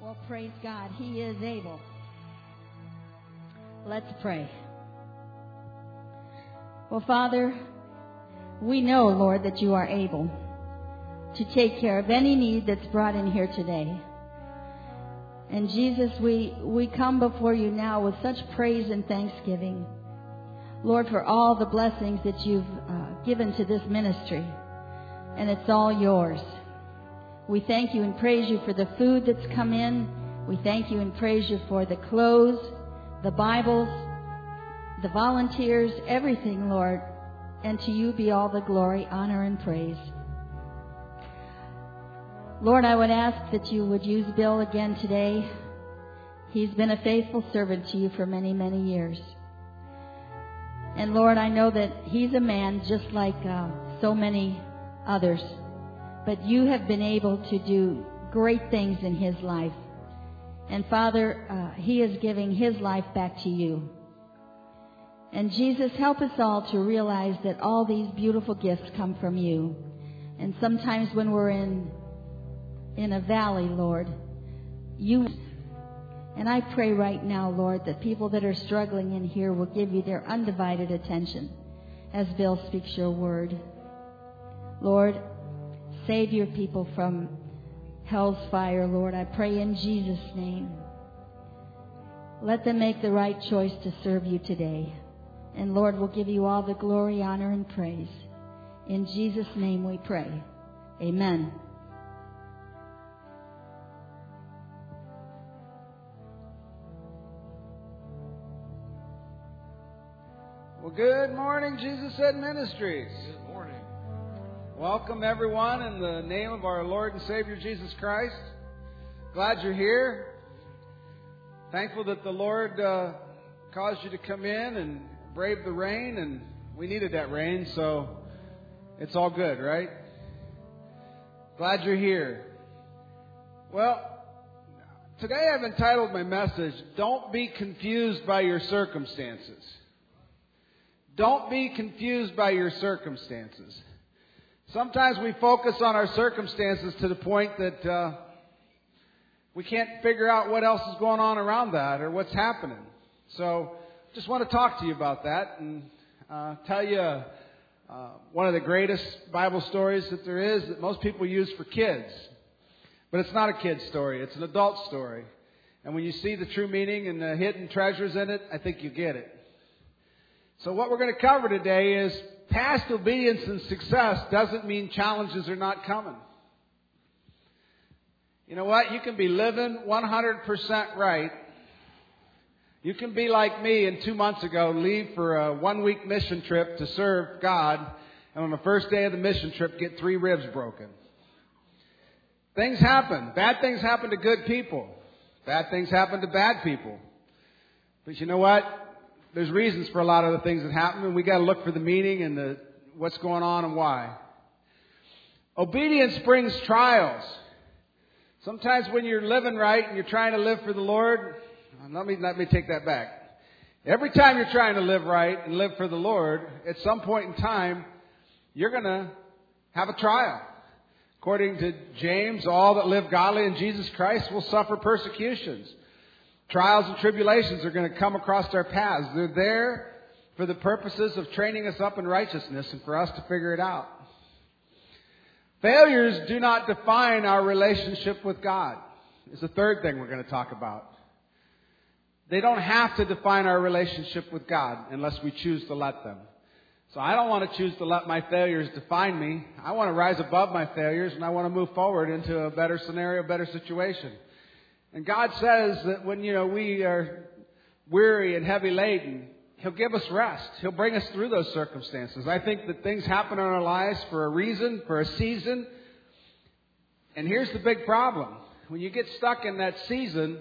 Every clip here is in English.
Well, praise God. He is able. Let's pray. Well, Father, we know, Lord, that you are able to take care of any need that's brought in here today. And Jesus, we come before you now with such praise and thanksgiving, Lord, for all the blessings that you've given to this ministry. And it's all yours. We thank you and praise you for the food that's come in. We thank you and praise you for the clothes, the Bibles, the volunteers, everything, Lord. And to you be all the glory, honor, and praise. Lord, I would ask that you would use Bill again today. He's been a faithful servant to you for many, many years. And Lord, I know that he's a man just like so many others. But you have been able to do great things in his life. And Father, he is giving his life back to you. And Jesus, help us all to realize that all these beautiful gifts come from you. And sometimes when we're in a valley, Lord, you... And I pray right now, Lord, that people that are struggling in here will give you their undivided attention as Bill speaks your word. Lord, save your people from hell's fire, Lord. I pray in Jesus' name. Let them make the right choice to serve you today. And Lord, we'll give you all the glory, honor, and praise. In Jesus' name we pray. Amen. Well, good morning, Jesus Said Ministries. Good morning. Welcome, everyone, in the name of our Lord and Savior, Jesus Christ. Glad you're here. Thankful that the Lord caused you to come in and brave the rain, and we needed that rain, so it's all good, right? Glad you're here. Well, today I've entitled my message, Don't Be Confused by Your Circumstances. Don't be confused by your circumstances. Sometimes we focus on our circumstances to the point that we can't figure out what else is going on around that or what's happening. So just want to talk to you about that and tell you one of the greatest Bible stories that there is that most people use for kids. But it's not a kid's story. It's an adult story. And when you see the true meaning and the hidden treasures in it, I think you get it. So what we're going to cover today is past obedience and success doesn't mean challenges are not coming. You know what? You can be living 100% right. You can be like me and 2 months ago, leave for a 1-week mission trip to serve God, and on the first day of the mission trip, get 3 ribs broken. Things happen. Bad things happen to good people. Bad things happen to bad people. But you know what? There's reasons for a lot of the things that happen, and we got to look for the meaning and what's going on and why. Obedience brings trials. Sometimes when you're living right and you're trying to live for the Lord, let me take that back. Every time you're trying to live right and live for the Lord, at some point in time, you're going to have a trial. According to James, all that live godly in Jesus Christ will suffer persecutions. Trials and tribulations are going to come across our paths. They're there for the purposes of training us up in righteousness and for us to figure it out. Failures do not define our relationship with God. It's the third thing we're going to talk about. They don't have to define our relationship with God unless we choose to let them. So I don't want to choose to let my failures define me. I want to rise above my failures, and I want to move forward into a better scenario, a better situation. And God says that when, we are weary and heavy laden, He'll give us rest. He'll bring us through those circumstances. I think that things happen in our lives for a reason, for a season. And here's the big problem. When you get stuck in that season,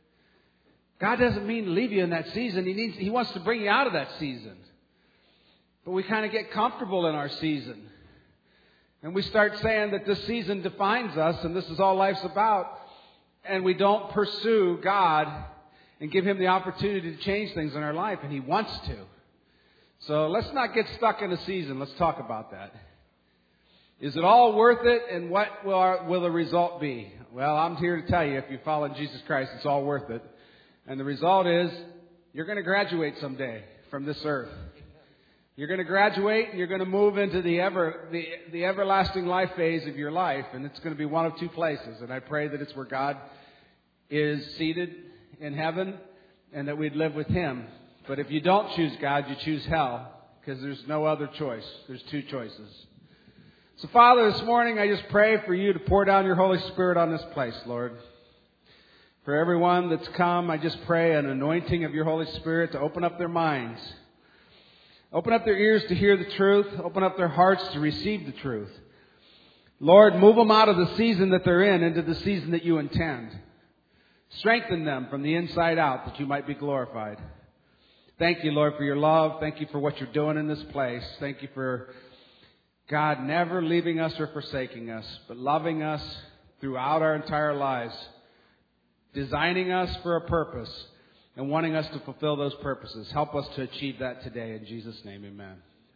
God doesn't mean to leave you in that season. He wants to bring you out of that season. But we kind of get comfortable in our season. And we start saying that this season defines us and this is all life's about. And we don't pursue God and give Him the opportunity to change things in our life. And He wants to. So let's not get stuck in a season. Let's talk about that. Is it all worth it? And what will the result be? Well, I'm here to tell you, if you follow Jesus Christ, it's all worth it. And the result is, you're going to graduate someday from this earth. You're going to graduate and you're going to move into the everlasting life phase of your life. And it's going to be one of two places. And I pray that it's where God is seated in heaven and that we'd live with Him. But if you don't choose God, you choose hell, because there's no other choice. There's two choices. So, Father, this morning I just pray for you to pour down your Holy Spirit on this place, Lord. For everyone that's come, I just pray an anointing of your Holy Spirit to open up their minds. Open up their ears to hear the truth. Open up their hearts to receive the truth. Lord, move them out of the season that they're in into the season that you intend. Strengthen them from the inside out that you might be glorified. Thank you, Lord, for your love. Thank you for what you're doing in this place. Thank you for God never leaving us or forsaking us, but loving us throughout our entire lives, designing us for a purpose and wanting us to fulfill those purposes. Help us to achieve that today. In Jesus' name, amen.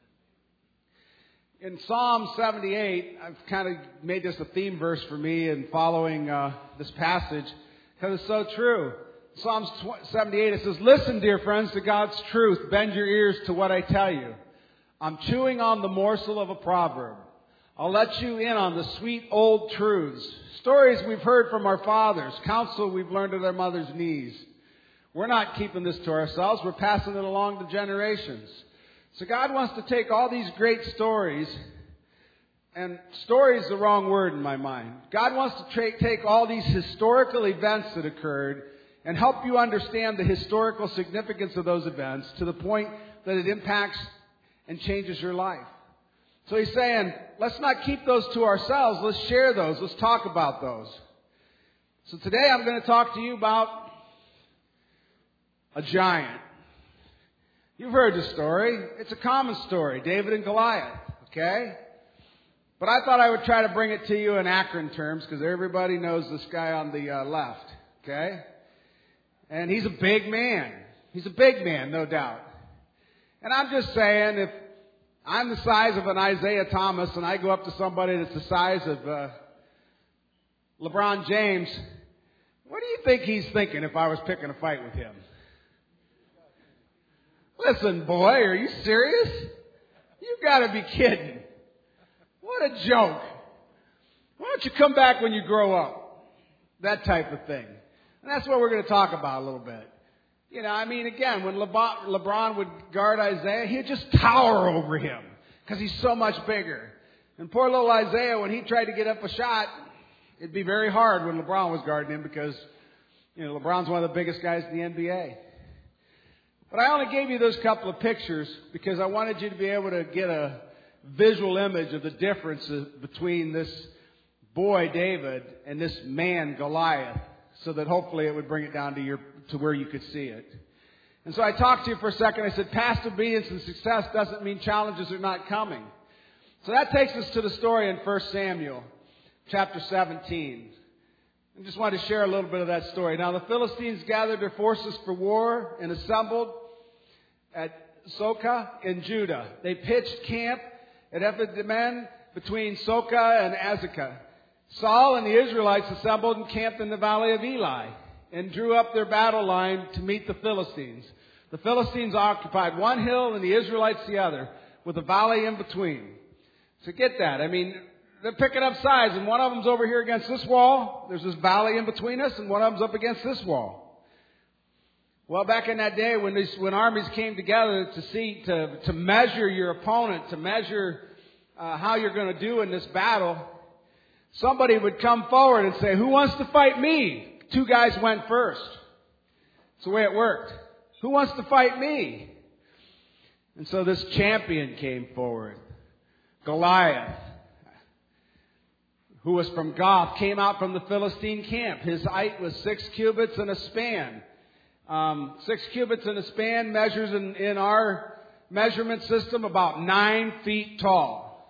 In Psalm 78, I've kind of made this a theme verse for me in following this passage because it's so true. Psalms 78, it says, "Listen, dear friends, to God's truth. Bend your ears to what I tell you. I'm chewing on the morsel of a proverb. I'll let you in on the sweet old truths. Stories we've heard from our fathers. Counsel we've learned at our mother's knees. We're not keeping this to ourselves. We're passing it along to generations." So God wants to take all these great stories, and story is the wrong word in my mind. God wants to take all these historical events that occurred and help you understand the historical significance of those events to the point that it impacts and changes your life. So he's saying, let's not keep those to ourselves. Let's share those. Let's talk about those. So today I'm going to talk to you about a giant. You've heard the story. It's a common story, David and Goliath, okay? But I thought I would try to bring it to you in Akron terms because everybody knows this guy on the left, okay? And he's a big man. He's a big man, no doubt. And I'm just saying, if I'm the size of an Isaiah Thomas and I go up to somebody that's the size of LeBron James, what do you think he's thinking if I was picking a fight with him? Listen, boy, are you serious? You've got to be kidding. What a joke. Why don't you come back when you grow up? That type of thing. And that's what we're going to talk about a little bit. You know, I mean, again, when LeBron would guard Isaiah, he'd just tower over him because he's so much bigger. And poor little Isaiah, when he tried to get up a shot, it'd be very hard when LeBron was guarding him because, you know, LeBron's one of the biggest guys in the NBA. But I only gave you those couple of pictures because I wanted you to be able to get a visual image of the difference between this boy, David, and this man, Goliath, so that hopefully it would bring it down to where you could see it. And so I talked to you for a second. I said, past obedience and success doesn't mean challenges are not coming. So that takes us to the story in 1 Samuel, chapter 17. I just wanted to share a little bit of that story. Now, the Philistines gathered their forces for war and assembled at Soka in Judah. They pitched camp at Ephedammim between Soka and Azekah. Saul and the Israelites assembled and camped in the valley of Eli and drew up their battle line to meet the Philistines. The Philistines occupied one hill and the Israelites the other, with a valley in between. So get that. I mean, they're picking up sides, and one of them's over here against this wall. There's this valley in between us, and one of them's up against this wall. Well, back in that day when armies came together to measure your opponent, to measure how you're going to do in this battle, somebody would come forward and say, "Who wants to fight me?" Two guys went first. That's the way it worked. "Who wants to fight me?" And so this champion came forward. Goliath, who was from Gath, came out from the Philistine camp. His height was 6 cubits and a span. 6 cubits and a span measures in our measurement system about 9 feet tall.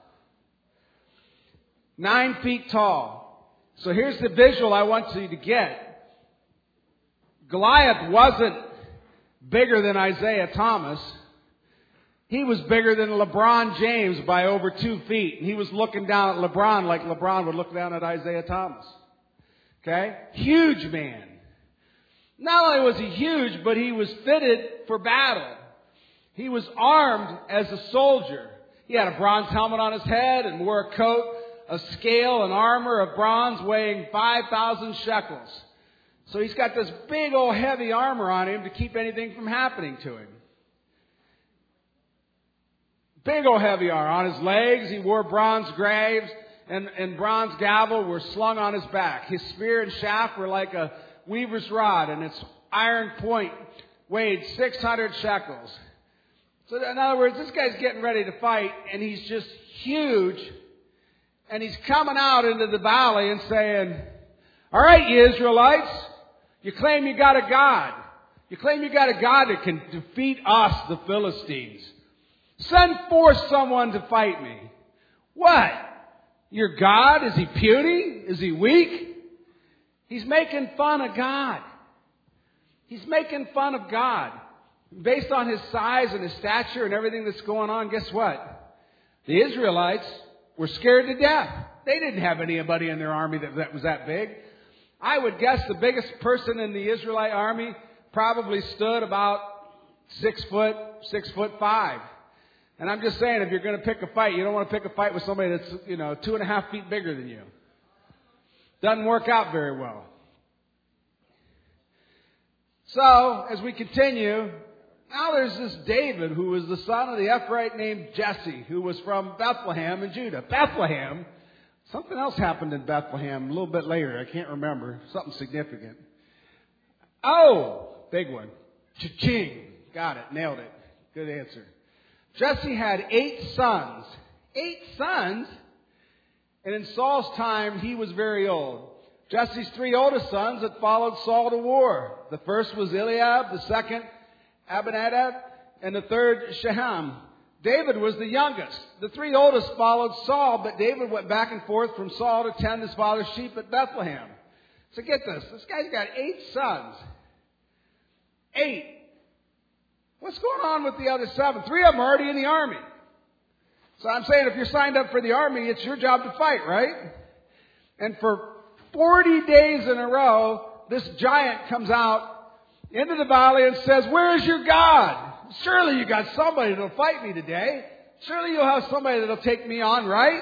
9 feet tall. So here's the visual I want you to get. Goliath wasn't bigger than Isaiah Thomas. He was bigger than LeBron James by over 2 feet. And he was looking down at LeBron like LeBron would look down at Isaiah Thomas. Okay? Huge man. Not only was he huge, but he was fitted for battle. He was armed as a soldier. He had a bronze helmet on his head and wore a coat of scale and armor of bronze weighing 5,000 shekels. So he's got this big old heavy armor on him to keep anything from happening to him. Big old heavy armor. On his legs, he wore bronze greaves and bronze gavel were slung on his back. His spear and shaft were like a weaver's rod, and its iron point weighed 600 shekels. So in other words, this guy's getting ready to fight, and he's just huge. And he's coming out into the valley and saying, all right, you Israelites, you claim you got a God. You claim you got a God that can defeat us, the Philistines. Send forth someone to fight me. What? Your God? Is he puny? Is he weak? He's making fun of God. He's making fun of God. Based on his size and his stature and everything that's going on, guess what? The Israelites were scared to death. They didn't have anybody in their army that was that big. I would guess the biggest person in the Israelite army probably stood about 6 foot, 6'5". And I'm just saying, if you're going to pick a fight, you don't want to pick a fight with somebody that's, 2.5 feet bigger than you. Doesn't work out very well. So, as we continue, now there's this David who was the son of the Ephraite named Jesse, who was from Bethlehem in Judah. Bethlehem. Something else happened in Bethlehem a little bit later. I can't remember. Something significant. Oh, big one. Cha-ching. Got it. Nailed it. Good answer. Jesse had 8 sons. 8 sons? And in Saul's time, he was very old. Jesse's 3 oldest sons had followed Saul to war. The first was Eliab, the second Abinadab, and the third Shaham. David was the youngest. The 3 oldest followed Saul, but David went back and forth from Saul to tend his father's sheep at Bethlehem. So get this. This guy's got 8 sons. 8. What's going on with the other 7? 3 of them are already in the army. So I'm saying if you're signed up for the army, it's your job to fight, right? And for 40 days in a row, this giant comes out into the valley and says, where is your God? Surely you got somebody that'll fight me today. Surely you'll have somebody that'll take me on, right?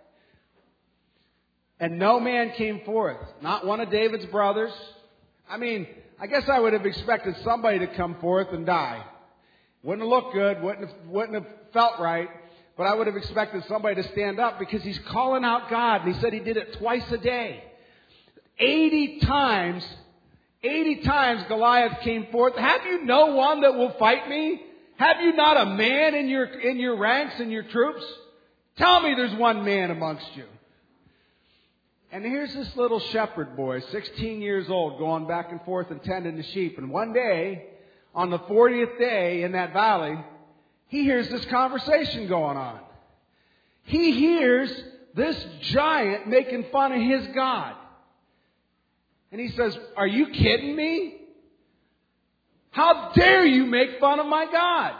And no man came forth. Not one of David's brothers. I mean, I guess I would have expected somebody to come forth and die. Wouldn't have looked good. Wouldn't have felt right. But I would have expected somebody to stand up because he's calling out God. And he said he did it twice a day. 80 times Goliath came forth. Have you no one that will fight me? Have you not a man in your ranks, in your troops? Tell me there's one man amongst you. And here's this little shepherd boy, 16 years old, going back and forth and tending the sheep. And one day, on the 40th day in that valley, he hears this conversation going on. He hears this giant making fun of his God. And he says, are you kidding me? How dare you make fun of my God?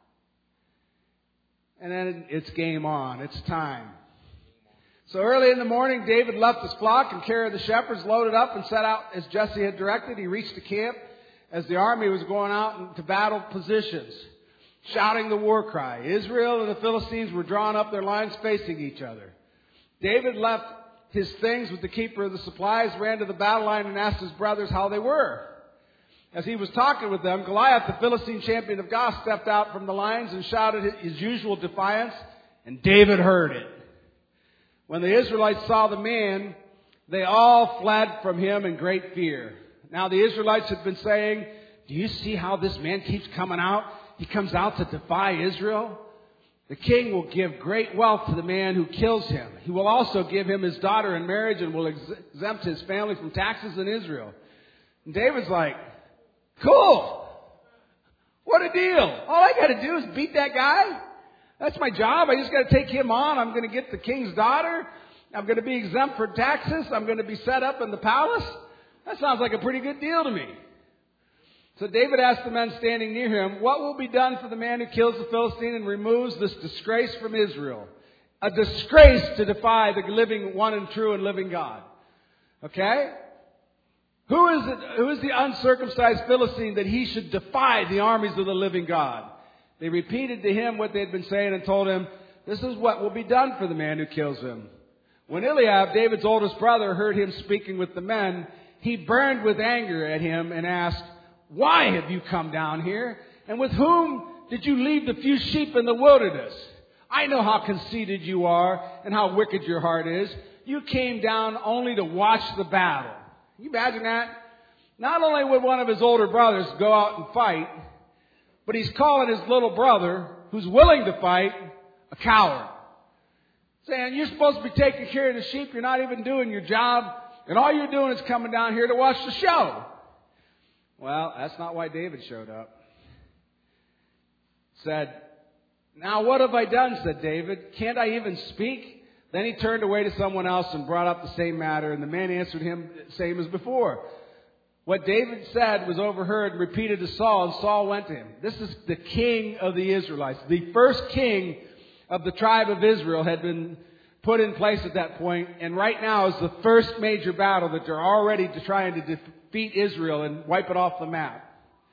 And then it's game on. It's time. So early in the morning, David left his flock and care of the shepherds, loaded up and set out as Jesse had directed. He reached the camp as the army was going out into battle positions, shouting the war cry. Israel and the Philistines were drawing up their lines facing each other. David left his things with the keeper of the supplies, ran to the battle line and asked his brothers how they were. As he was talking with them, Goliath, the Philistine champion of Gath, stepped out from the lines and shouted his usual defiance, and David heard it. When the Israelites saw the man, they all fled from him in great fear. Now the Israelites had been saying, do you see how this man keeps coming out? He comes out to defy Israel. The king will give great wealth to the man who kills him. He will also give him his daughter in marriage and will exempt his family from taxes in Israel. And David's like, cool. What a deal. All I got to do is beat that guy. That's my job. I just got to take him on. I'm going to get the king's daughter. I'm going to be exempt from taxes. I'm going to be set up in the palace. That sounds like a pretty good deal to me. So David asked the men standing near him, what will be done for the man who kills the Philistine and removes this disgrace from Israel? A disgrace to defy the living one and true and living God. Okay? who is the uncircumcised Philistine that he should defy the armies of the living God? They repeated to him what they had been saying and told him, this is what will be done for the man who kills him. When Eliab, David's oldest brother, heard him speaking with the men, he burned with anger at him and asked, why have you come down here? And with whom did you leave the few sheep in the wilderness? I know how conceited you are and how wicked your heart is. You came down only to watch the battle. Can you imagine that? Not only would one of his older brothers go out and fight, but he's calling his little brother, who's willing to fight, a coward. Saying, you're supposed to be taking care of the sheep. You're not even doing your job. And all you're doing is coming down here to watch the show. Well, that's not why David showed up. Said, now what have I done, said David. Can't I even speak? Then he turned away to someone else and brought up the same matter. And the man answered him same as before. What David said was overheard and repeated to Saul. And Saul went to him. This is the king of the Israelites. The first king of the tribe of Israel had been put in place at that point. And right now is the first major battle that they're already trying to defeat Israel and wipe it off the map.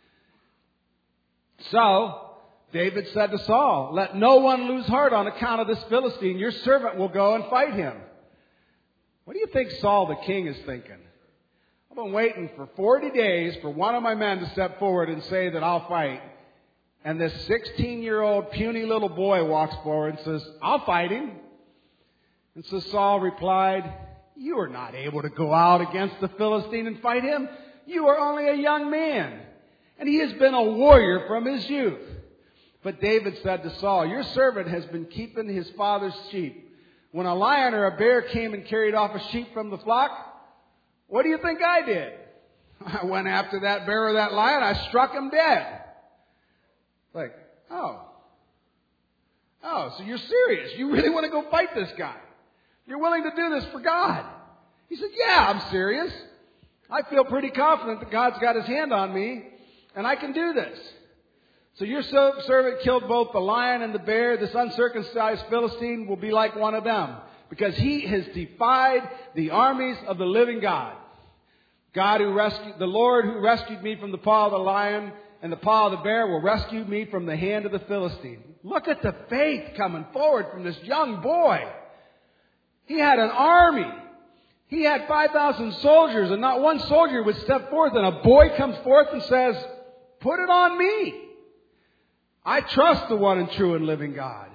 So David said to Saul, let no one lose heart on account of this Philistine. Your servant will go and fight him. What do you think Saul the king is thinking? I've been waiting for 40 days for one of my men to step forward and say that I'll fight. And this 16-year-old puny little boy walks forward and says, I'll fight him. And so Saul replied, you are not able to go out against the Philistine and fight him. You are only a young man, and he has been a warrior from his youth. But David said to Saul, your servant has been keeping his father's sheep. When a lion or a bear came and carried off a sheep from the flock, what do you think I did? I went after that bear or that lion. I struck him dead. Like, oh, so you're serious. You really want to go fight this guy. You're willing to do this for God. He said, yeah, I'm serious. I feel pretty confident that God's got his hand on me and I can do this. So your servant killed both the lion and the bear. This uncircumcised Philistine will be like one of them because he has defied the armies of the living God. The Lord who rescued me from the paw of the lion and the paw of the bear will rescue me from the hand of the Philistine. Look at the faith coming forward from this young boy. He had an army. He had 5,000 soldiers, and not one soldier would step forth. And a boy comes forth and says, put it on me. I trust the one and true and living God.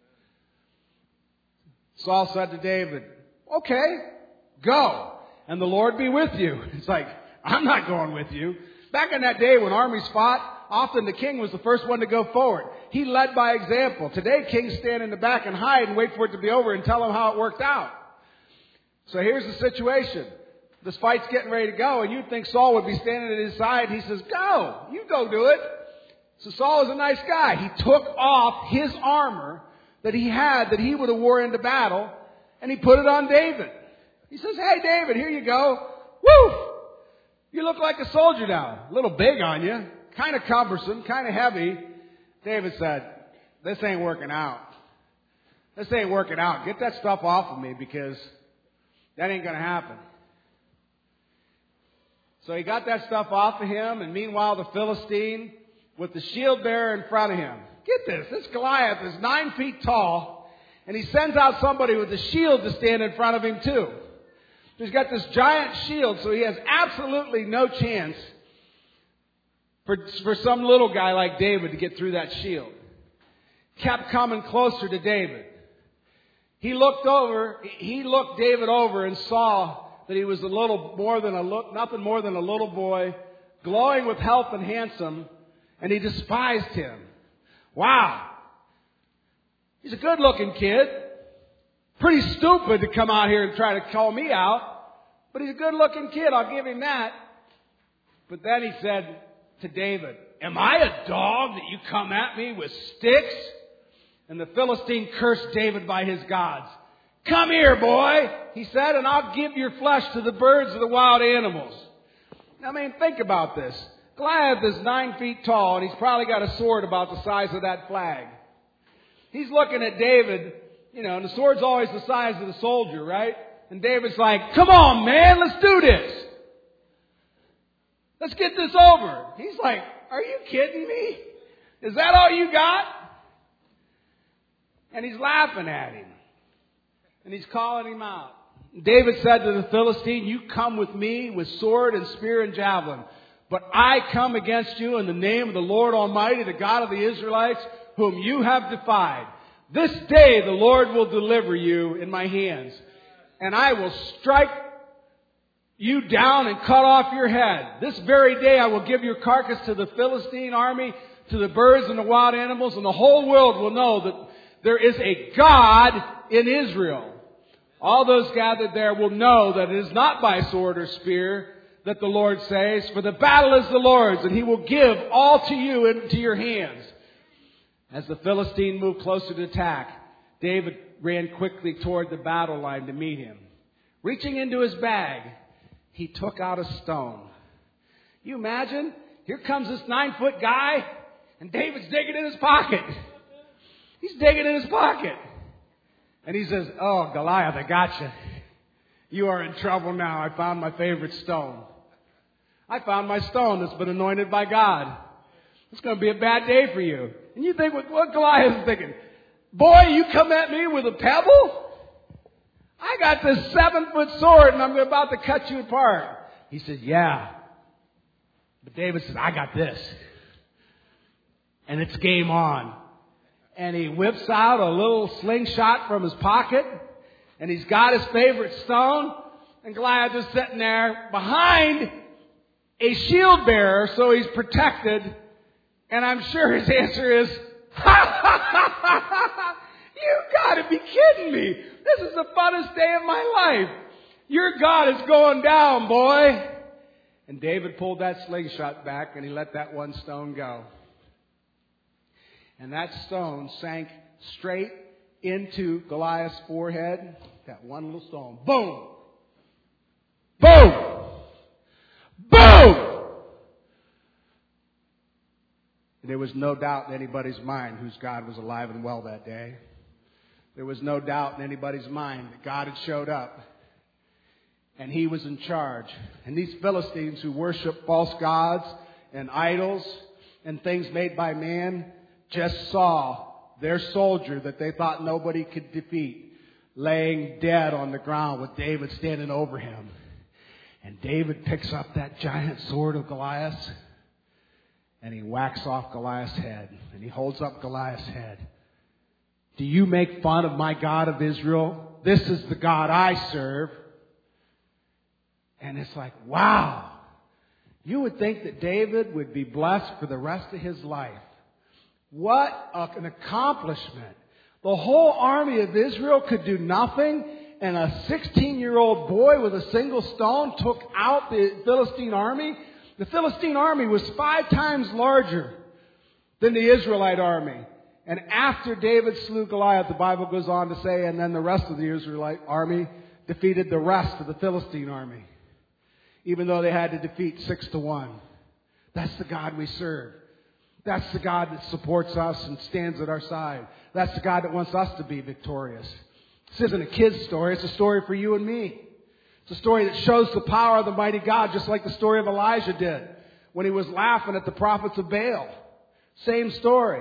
Saul said to David, okay, go, and the Lord be with you. It's like, I'm not going with you. Back in that day when armies fought, often the king was the first one to go forward. He led by example. Today, kings stand in the back and hide and wait for it to be over and tell them how it worked out. So here's the situation. This fight's getting ready to go, and you'd think Saul would be standing at his side. He says, go, you go do it. So Saul was a nice guy. He took off his armor that he had, that he would have wore into battle, and he put it on David. He says, hey, David, here you go. Woo! You look like a soldier now. A little big on you. Kind of cumbersome, kind of heavy. David said, this ain't working out. This ain't working out. Get that stuff off of me because that ain't going to happen. So he got that stuff off of him, and meanwhile the Philistine with the shield bearer in front of him. Get this. This Goliath is 9 feet tall, and he sends out somebody with a shield to stand in front of him too. He's got this giant shield, so he has absolutely no chance for some little guy like David to get through that shield. Kept coming closer to David. He looked David over and saw that he was nothing more than a little boy, glowing with health and handsome, and he despised him. Wow. He's a good-looking kid. Pretty stupid to come out here and try to call me out. But he's a good-looking kid. I'll give him that. But then he said to David, am I a dog that you come at me with sticks? And the Philistine cursed David by his gods. Come here, boy, he said, and I'll give your flesh to the birds of the wild animals. I mean, think about this. Goliath is 9 feet tall, and he's probably got a sword about the size of that flag. He's looking at David. And the sword's always the size of the soldier, right? And David's like, come on, man, let's do this. Let's get this over. He's like, are you kidding me? Is that all you got? And he's laughing at him. And he's calling him out. David said to the Philistine, you come with me with sword and spear and javelin. But I come against you in the name of the Lord Almighty, the God of the Israelites, whom you have defied. This day the Lord will deliver you in my hands. And I will strike you down and cut off your head. This very day I will give your carcass to the Philistine army, to the birds and the wild animals, and the whole world will know that there is a God in Israel. All those gathered there will know that it is not by sword or spear that the Lord says, for the battle is the Lord's, and He will give all to you into your hands. As the Philistine moved closer to attack, David ran quickly toward the battle line to meet him. Reaching into his bag, he took out a stone. You imagine? Here comes this 9-foot guy, and David's digging in his pocket. He's digging in his pocket. And he says, oh, Goliath, I got you. You are in trouble now. I found my favorite stone. I found my stone that's been anointed by God. It's going to be a bad day for you. And you think what Goliath is thinking? Boy, you come at me with a pebble? I got this 7-foot sword and I'm about to cut you apart. He said, yeah. But David says, I got this. And it's game on. And he whips out a little slingshot from his pocket. And he's got his favorite stone. And Goliath is sitting there behind a shield bearer, so he's protected. And I'm sure his answer is, ha ha ha ha ha! You gotta be kidding me! This is the funnest day of my life! Your God is going down, boy! And David pulled that slingshot back and he let that one stone go. And that stone sank straight into Goliath's forehead. That one little stone. Boom! Boom! Boom! There was no doubt in anybody's mind whose God was alive and well that day. There was no doubt in anybody's mind that God had showed up. And He was in charge. And these Philistines who worship false gods and idols and things made by man just saw their soldier that they thought nobody could defeat laying dead on the ground with David standing over him. And David picks up that giant sword of Goliath's and he whacks off Goliath's head. And he holds up Goliath's head. Do you make fun of my God of Israel? This is the God I serve. And it's like, wow. You would think that David would be blessed for the rest of his life. What an accomplishment. The whole army of Israel could do nothing, and a 16-year-old boy with a single stone took out the Philistine army. The Philistine army was 5 times larger than the Israelite army. And after David slew Goliath, the Bible goes on to say, and then the rest of the Israelite army defeated the rest of the Philistine army, even though they had to defeat 6-1. That's the God we serve. That's the God that supports us and stands at our side. That's the God that wants us to be victorious. This isn't a kid's story. It's a story for you and me. It's a story that shows the power of the mighty God, just like the story of Elijah did when he was laughing at the prophets of Baal. Same story.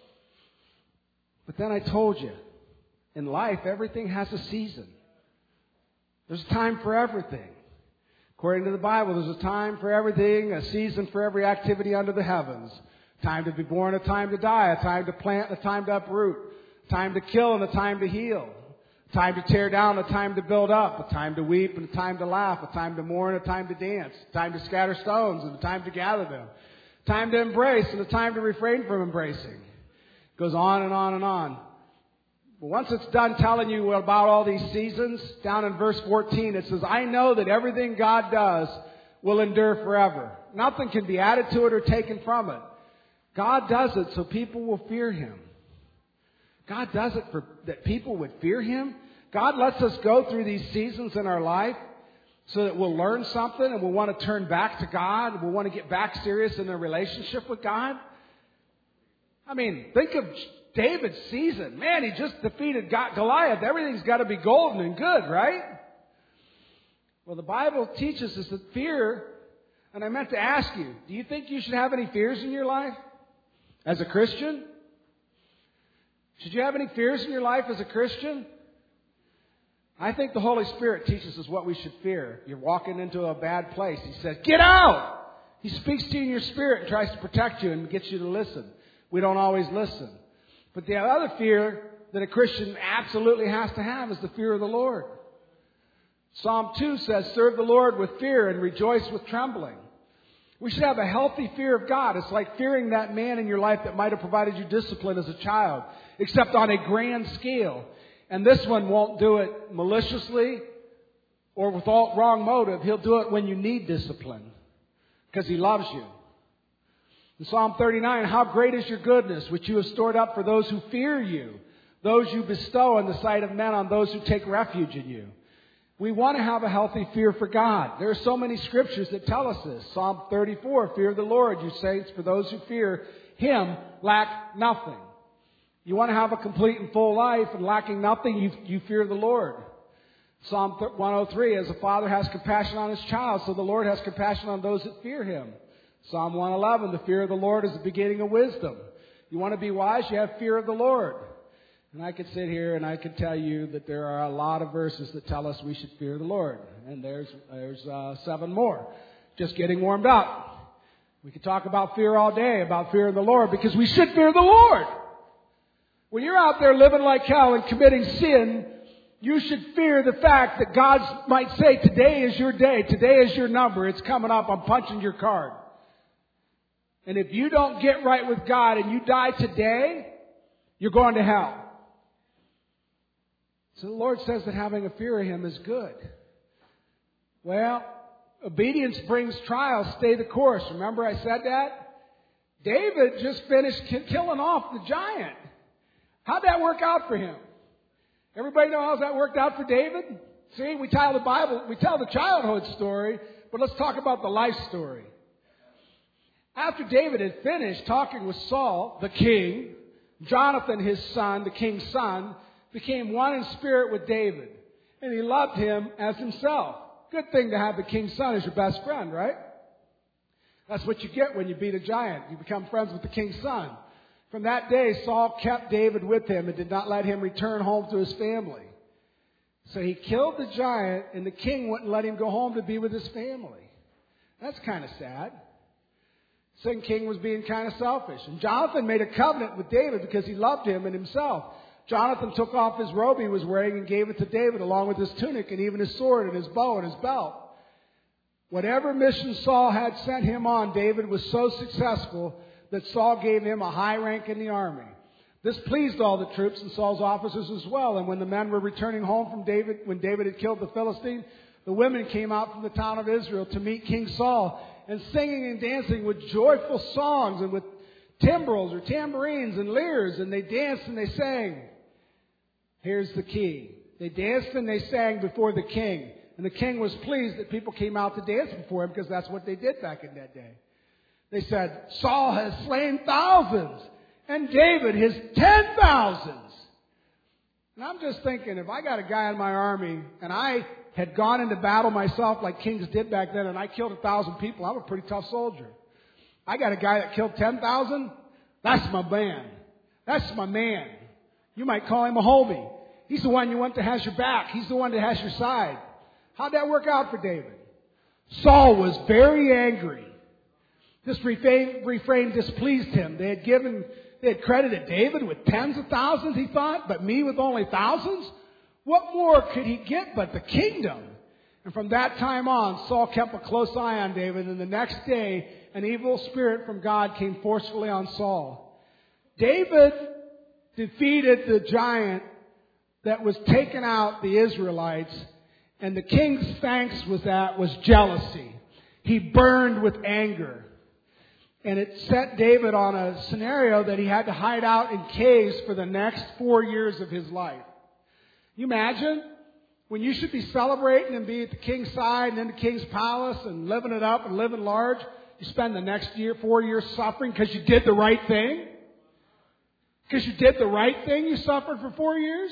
But then I told you, in life, everything has a season. There's a time for everything. According to the Bible, there's a time for everything, a season for every activity under the heavens. A time to be born, a time to die, a time to plant, a time to uproot, a time to kill and a time to heal. A time to tear down, a time to build up, a time to weep and a time to laugh, a time to mourn, a time to dance, a time to scatter stones and a time to gather them, a time to embrace and a time to refrain from embracing. It goes on and on and on. But once it's done telling you about all these seasons, down in verse 14 it says, I know that everything God does will endure forever. Nothing can be added to it or taken from it. God does it so people will fear Him. God does it for that people would fear Him. God lets us go through these seasons in our life so that we'll learn something and we'll want to turn back to God. We'll want to get back serious in a relationship with God. I mean, think of David's season. Man, he just defeated Goliath. Everything's got to be golden and good, right? Well, the Bible teaches us that fear And I meant to ask you, do you think you should have any fears in your life as a Christian? Should you have any fears in your life as a Christian? I think the Holy Spirit teaches us what we should fear. You're walking into a bad place. He says, get out! He speaks to you in your spirit and tries to protect you and gets you to listen. We don't always listen. But the other fear that a Christian absolutely has to have is the fear of the Lord. Psalm 2 says, serve the Lord with fear and rejoice with trembling. We should have a healthy fear of God. It's like fearing that man in your life that might have provided you discipline as a child, except on a grand scale. And this one won't do it maliciously or with all wrong motive. He'll do it when you need discipline because He loves you. In Psalm 39, how great is your goodness, which you have stored up for those who fear you, those you bestow in the sight of men on those who take refuge in you. We want to have a healthy fear for God. There are so many scriptures that tell us this. Psalm 34, fear the Lord, you saints, for those who fear Him lack nothing. You want to have a complete and full life and lacking nothing, you fear the Lord. Psalm 103, as a father has compassion on his child, so the Lord has compassion on those that fear Him. Psalm 111, the fear of the Lord is the beginning of wisdom. You want to be wise, you have fear of the Lord. And I could sit here and I could tell you that there are a lot of verses that tell us we should fear the Lord. And there's 7 more. Just getting warmed up. We could talk about fear all day, about fear of the Lord, because we should fear the Lord. When you're out there living like hell and committing sin, you should fear the fact that God might say, today is your day, today is your number, it's coming up, I'm punching your card. And if you don't get right with God and you die today, you're going to hell. So the Lord says that having a fear of Him is good. Well, obedience brings trials. Stay the course. Remember I said that? David just finished killing off the giant. How'd that work out for him? Everybody know how that worked out for David? See, we tell the childhood story, but let's talk about the life story. After David had finished talking with Saul, the king, Jonathan, his son, the king's son, became one in spirit with David. And he loved him as himself. Good thing to have the king's son as your best friend, right? That's what you get when you beat a giant. You become friends with the king's son. From that day, Saul kept David with him and did not let him return home to his family. So he killed the giant, and the king wouldn't let him go home to be with his family. That's kind of sad. The king was being kind of selfish. And Jonathan made a covenant with David because he loved him and himself. Jonathan took off his robe he was wearing and gave it to David along with his tunic and even his sword and his bow and his belt. Whatever mission Saul had sent him on, David was so successful that Saul gave him a high rank in the army. This pleased all the troops and Saul's officers as well. And when the men were returning home from David, when David had killed the Philistine, the women came out from the town of Israel to meet King Saul, and singing and dancing with joyful songs and with timbrels or tambourines and lyres, and they danced and they sang. Here's the key. They danced and they sang before the king. And the king was pleased that people came out to dance before him because that's what they did back in that day. They said, Saul has slain thousands and David his 10,000s. And I'm just thinking, if I got a guy in my army and I had gone into battle myself like kings did back then and I killed 1,000 people, I'm a pretty tough soldier. I got a guy that killed 10,000. That's my man. That's my man. You might call him a homie. He's the one you want that has your back. He's the one that has your side. How'd that work out for David? Saul was very angry. This refrain displeased him. They had credited David with tens of thousands, he thought, but me with only thousands? What more could he get but the kingdom? And from that time on, Saul kept a close eye on David, and the next day, an evil spirit from God came forcefully on Saul. David defeated the giant that was taking out the Israelites, and the king's thanks was jealousy. He burned with anger. And it set David on a scenario that he had to hide out in caves for the next 4 years of his life. You imagine when you should be celebrating and be at the king's side and in the king's palace and living it up and living large, you spend the next 4 years suffering because you did the right thing? Because you did the right thing, you suffered for 4 years?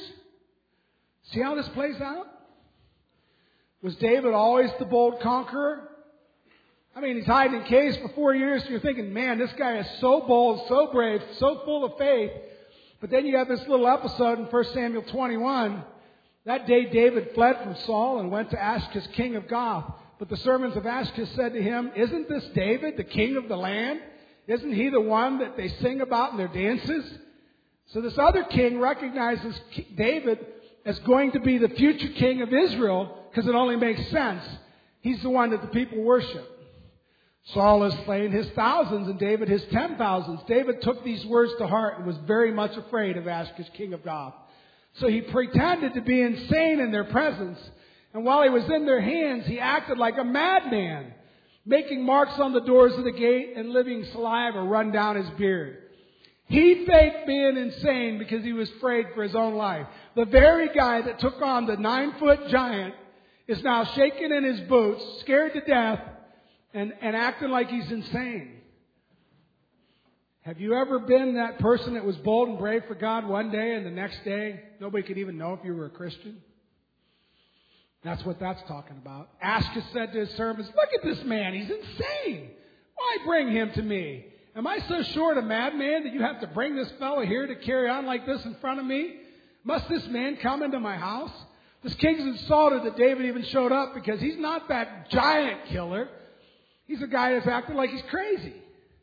See how this plays out? Was David always the bold conqueror? I mean, he's hiding in caves for 4 years. You're thinking, man, this guy is so bold, so brave, so full of faith. But then you have this little episode in 1 Samuel 21. That day David fled from Saul and went to Achish, king of Gath. But the servants of Achish said to him, isn't this David, the king of the land? Isn't he the one that they sing about in their dances? So this other king recognizes David as going to be the future king of Israel because it only makes sense. He's the one that the people worship. Saul has slain his thousands and David his 10,000s. David took these words to heart and was very much afraid of Achish, king of Gath. So he pretended to be insane in their presence. And while he was in their hands, he acted like a madman, making marks on the doors of the gate and letting saliva run down his beard. He faked being insane because he was afraid for his own life. The very guy that took on the 9-foot giant is now shaking in his boots, scared to death, and acting like he's insane. Have you ever been that person that was bold and brave for God one day and the next day nobody could even know if you were a Christian? That's what that's talking about. Achish said to his servants, look at this man, he's insane. Why bring him to me? Am I so short a madman that you have to bring this fellow here to carry on like this in front of me? Must this man come into my house? This king's insulted that David even showed up because he's not that giant killer. He's a guy that's acting like he's crazy.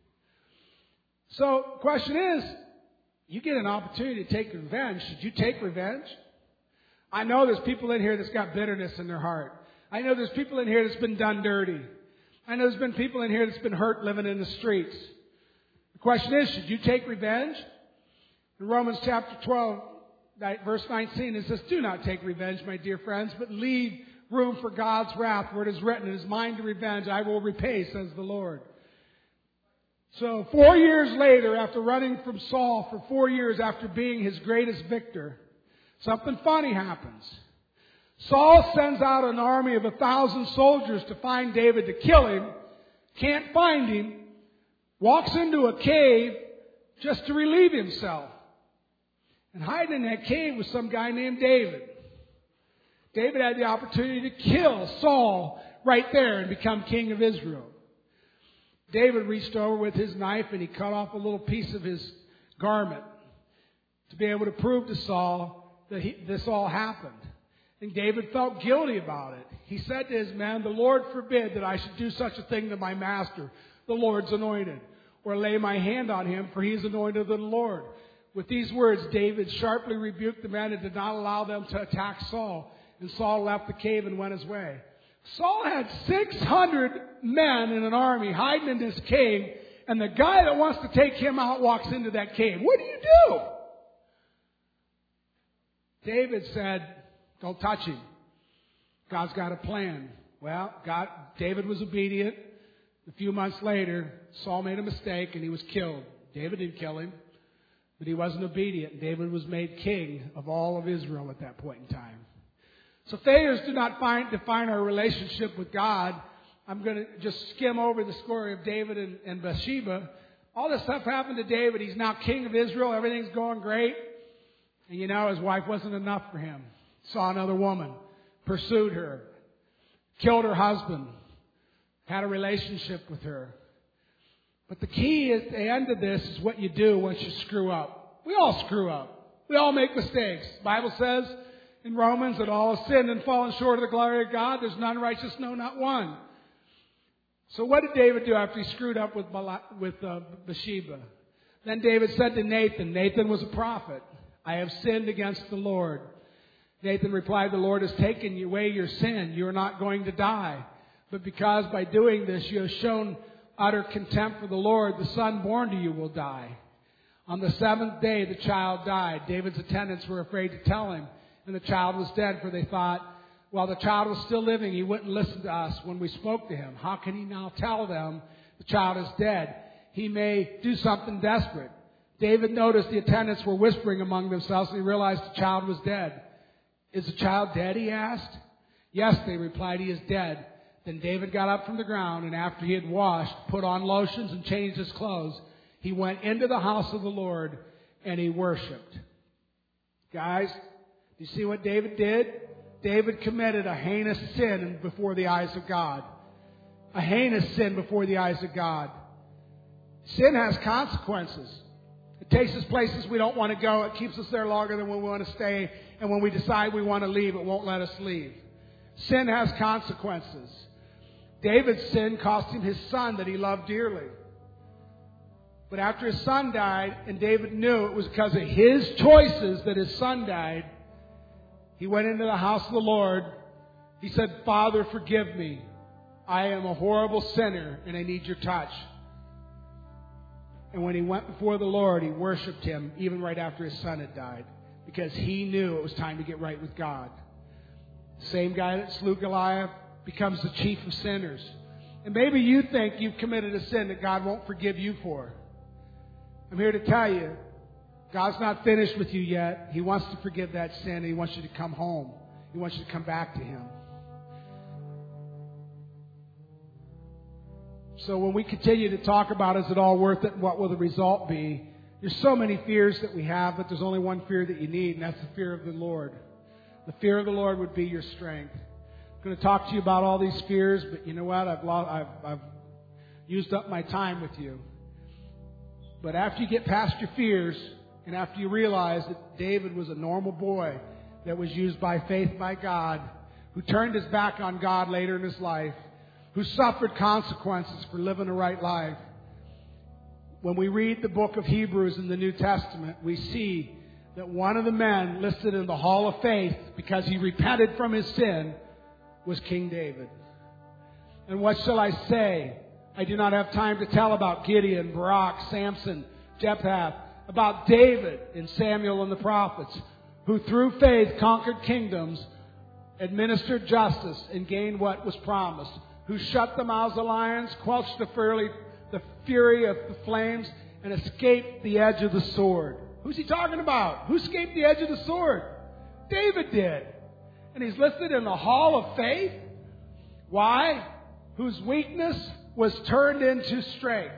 So, the question is, you get an opportunity to take revenge. Should you take revenge? I know there's people in here that's got bitterness in their heart. I know there's people in here that's been done dirty. I know there's been people in here that's been hurt living in the streets. The question is, should you take revenge? In Romans chapter 12, verse 19, it says, do not take revenge, my dear friends, but leave room for God's wrath, where it is written, it is mine to revenge, I will repay, says the Lord. So 4 years later, after running from Saul for 4 years after being his greatest victor, something funny happens. Saul sends out an army of 1,000 soldiers to find David to kill him, can't find him, walks into a cave just to relieve himself. And hiding in that cave was some guy named David. David had the opportunity to kill Saul right there and become king of Israel. David reached over with his knife and he cut off a little piece of his garment to be able to prove to Saul that this all happened. And David felt guilty about it. He said to his men, the Lord forbid that I should do such a thing to my master, the Lord's anointed, or lay my hand on him, for he is anointed of the Lord. With these words, David sharply rebuked the men and did not allow them to attack Saul. And Saul left the cave and went his way. Saul had 600 men in an army hiding in this cave, and the guy that wants to take him out walks into that cave. What do you do? David said, don't touch him. God's got a plan. Well, David was obedient. A few months later, Saul made a mistake and he was killed. David didn't kill him, but he wasn't obedient. David was made king of all of Israel at that point in time. So failures do not define our relationship with God. I'm going to just skim over the story of David and Bathsheba. All this stuff happened to David. He's now king of Israel. Everything's going great. And his wife wasn't enough for him. Saw another woman, pursued her, killed her husband, had a relationship with her. But the key at the end of this is what you do once you screw up. We all screw up. We all make mistakes. The Bible says in Romans that all have sinned and fallen short of the glory of God. There's none righteous, no, not one. So what did David do after he screwed up with Bathsheba? Then David said to Nathan, Nathan was a prophet, I have sinned against the Lord. Nathan replied, the Lord has taken away your sin. You are not going to die. But because by doing this you have shown utter contempt for the Lord, the son born to you will die. On the seventh day the child died. David's attendants were afraid to tell him, and the child was dead, for they thought, while the child was still living, he wouldn't listen to us when we spoke to him. How can he now tell them the child is dead? He may do something desperate. David noticed the attendants were whispering among themselves, and he realized the child was dead. Is the child dead, he asked. Yes, they replied, he is dead. Then David got up from the ground, and after he had washed, put on lotions, and changed his clothes, he went into the house of the Lord, and he worshipped. Guys, do you see what David did? David committed a heinous sin before the eyes of God. a heinous sin before the eyes of God. Sin has consequences. It takes us places we don't want to go. It keeps us there longer than we want to stay. And when we decide we want to leave, it won't let us leave. Sin has consequences. David's sin cost him his son that he loved dearly. But after his son died, and David knew it was because of his choices that his son died, he went into the house of the Lord. He said, "Father, forgive me. I am a horrible sinner and I need your touch." And when he went before the Lord, he worshiped him even right after his son had died, because he knew it was time to get right with God. The same guy that slew Goliath becomes the chief of sinners. And maybe you think you've committed a sin that God won't forgive you for. I'm here to tell you, God's not finished with you yet. He wants to forgive that sin, and He wants you to come home. He wants you to come back to Him. So when we continue to talk about, is it all worth it and what will the result be, there's so many fears that we have, but there's only one fear that you need, and that's the fear of the Lord. The fear of the Lord would be your strength. I'm going to talk to you about all these fears, but you know what? I've used up my time with you. But after you get past your fears, and after you realize that David was a normal boy that was used by faith by God, who turned his back on God later in his life, who suffered consequences for living a right life. When we read the book of Hebrews in the New Testament, we see that one of the men listed in the Hall of Faith, because he repented from his sin, was King David. And what shall I say? I do not have time to tell about Gideon, Barak, Samson, Jephthah, about David and Samuel and the prophets, who through faith conquered kingdoms, administered justice, and gained what was promised, who shut the mouths of lions, quenched the fury of the flames, and escaped the edge of the sword. Who's he talking about? Who escaped the edge of the sword? David did. And he's listed in the Hall of Faith. Why? Whose weakness was turned into strength.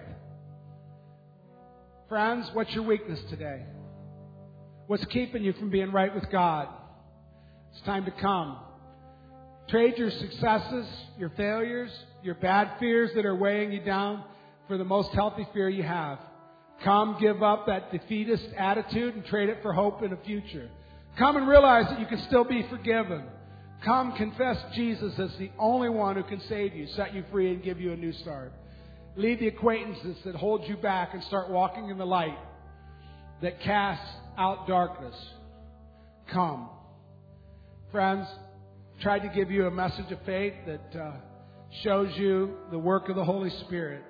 Friends, what's your weakness today? What's keeping you from being right with God? It's time to come. Trade your successes, your failures, your bad fears that are weighing you down for the most healthy fear you have. Come, give up that defeatist attitude and trade it for hope in a future. Come and realize that you can still be forgiven. Come, confess Jesus as the only one who can save you, set you free, and give you a new start. Leave the acquaintances that hold you back and start walking in the light that casts out darkness. Come. Friends, I tried to give you a message of faith that shows you the work of the Holy Spirit.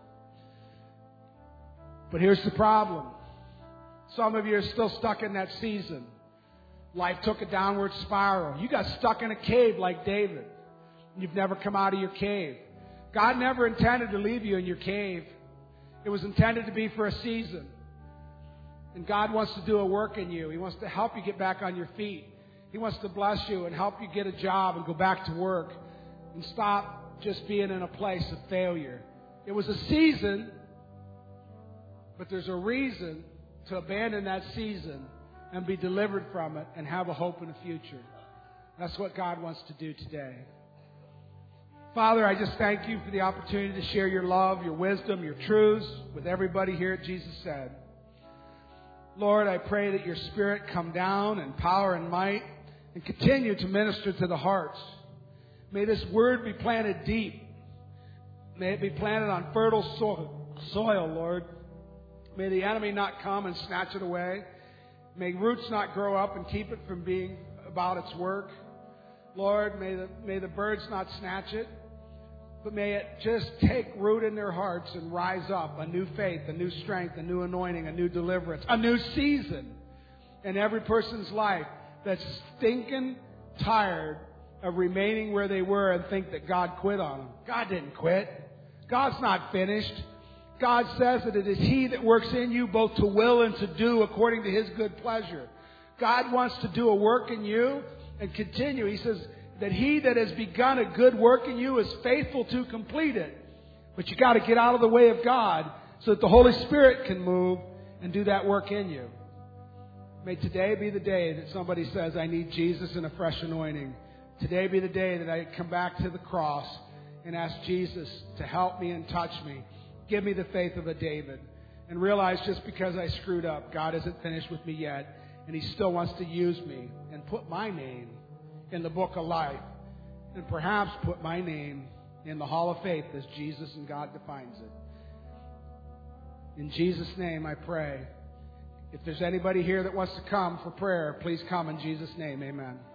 But here's the problem. Some of you are still stuck in that season. Life took a downward spiral. You got stuck in a cave like David. You've never come out of your cave. God never intended to leave you in your cave. It was intended to be for a season. And God wants to do a work in you. He wants to help you get back on your feet. He wants to bless you and help you get a job and go back to work and stop just being in a place of failure. It was a season, but there's a reason to abandon that season and be delivered from it and have a hope in the future. That's what God wants to do today. Father, I just thank you for the opportunity to share your love, your wisdom, your truths with everybody here at Jesus Said. Lord, I pray that your Spirit come down in power and might and continue to minister to the hearts. May this word be planted deep. May it be planted on fertile soil, Lord. May the enemy not come and snatch it away. May roots not grow up and keep it from being about its work. Lord, may the birds not snatch it, but may it just take root in their hearts and rise up a new faith, a new strength, a new anointing, a new deliverance, a new season in every person's life that's stinking tired of remaining where they were and think that God quit on them. God didn't quit. God's not finished. God says that it is He that works in you both to will and to do according to His good pleasure. God wants to do a work in you and continue. He says that He that has begun a good work in you is faithful to complete it. But you got to get out of the way of God so that the Holy Spirit can move and do that work in you. May today be the day that somebody says, I need Jesus and a fresh anointing. Today be the day that I come back to the cross and ask Jesus to help me and touch me. Give me the faith of a David. And realize just because I screwed up, God isn't finished with me yet. And He still wants to use me and put my name in the book of life. And perhaps put my name in the hall of faith as Jesus and God defines it. In Jesus' name I pray. If there's anybody here that wants to come for prayer, please come in Jesus' name. Amen.